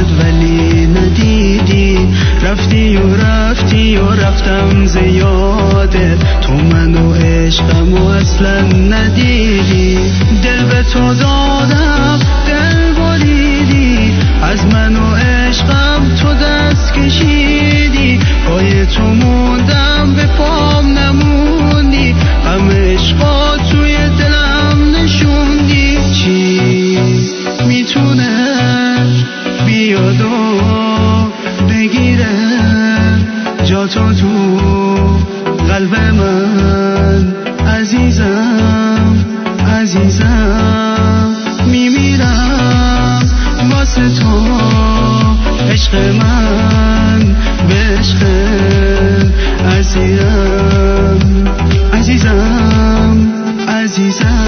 عاشقت ولی ندیدی، رفتی و رفتم زیاده، تو منو عشقمو اصلا ندیدی، دل به تو دادم دل بریدی، از منو عشقم تو دست کشیدی، پای تو موندم به پام نموندی، غم عشقا توی دلم نشوندی. چی میتونه بیاد و بگیره جا تو قلب من؟ عزیزم میمیرم واسه تو، عشق من به عشق عزیزم.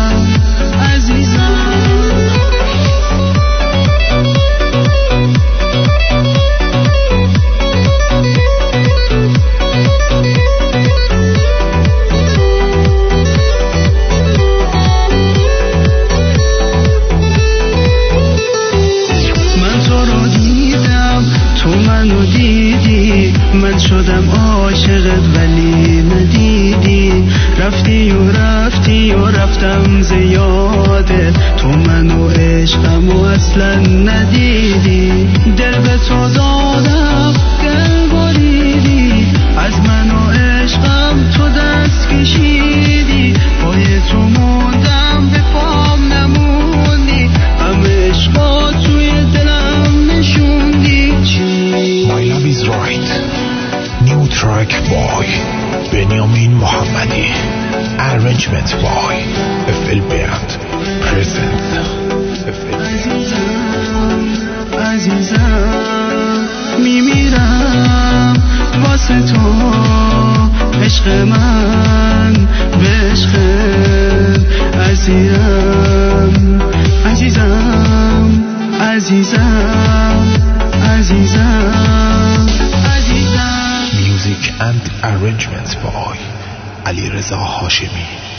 من شدم عاشقت ولی ندیدی، رفتی و رفتم زیاده، تو منو عشقمو اصلا ندیدی، دل به تو دادم دل بریدی، از منو عشقم تو دست کشیدی، پای تو موندم به پام نموندی، غم عشقا توی دلم نشوندی. My love is right. New track by Benjamin Mohammadi. Arrangement by FL Band. Present. عزیزم میمیرم واسه تو، عشق من به عشق عزیزم. Music and arrangements by Ali Reza Hashemi.